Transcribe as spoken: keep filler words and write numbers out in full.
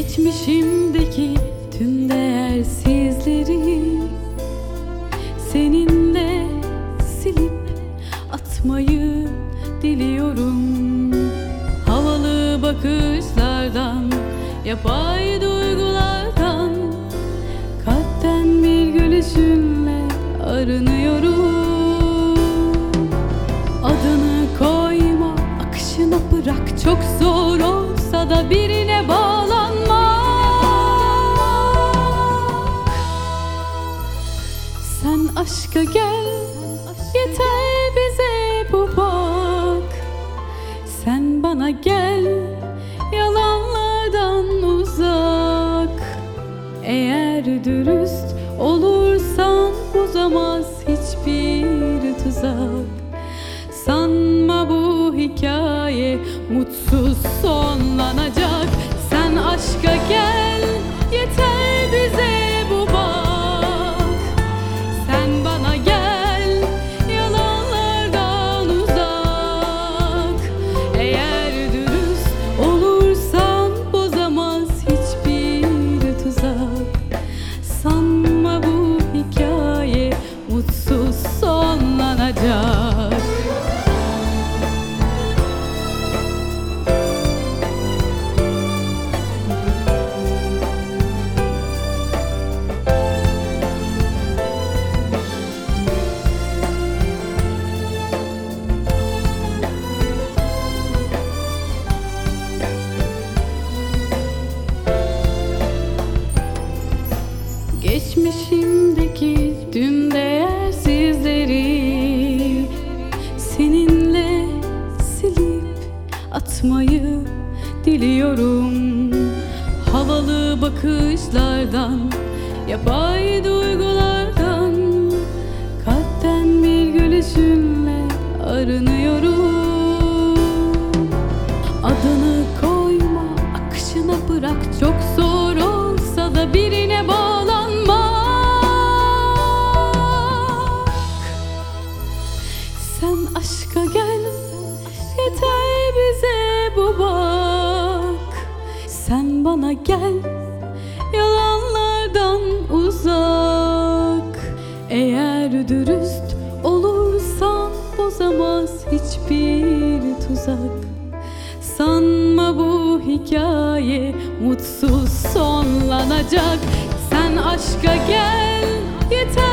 Geçmişimdeki tüm değersizleri seninle silip atmayı diliyorum. Havalı bakışlardan, yapay duygulardan, kalpten bir gülüşünle arınıyorum. Adını koyma, akışına bırak, çok zor olsa da birine bağlanmak. Sen aşka gel, yeter bize bu bak. Sen bana gel, yalanlardan uzak. Eğer dürüst olursan bozamaz hiçbir tuzak. Sanma bu hikaye mutsuz sonlanacak. Sen aşka gel, yeter bize bu bak. Sen bana gel, yalanlardan uzak. Eğer dürüst olursan bozamaz hiçbir tuzak. Sanma bu hikaye mutsuz sonlanacak. Geçmişimdeki tüm değersizleri seninle silip atmayı diliyorum. Havalı bakışlardan, yapay duygulardan, kalpten bir gülüşünle arınıyorum. Adını koyma, akışına bırak, çok zor olsa da birine bağlanmak. Sen aşka gel, yeter bize bu bak. Sen bana gel, yalanlardan uzak. Eğer dürüst olursan bozamaz hiçbir tuzak. Sanma bu hikaye mutsuz sonlanacak. Sen aşka gel, yeter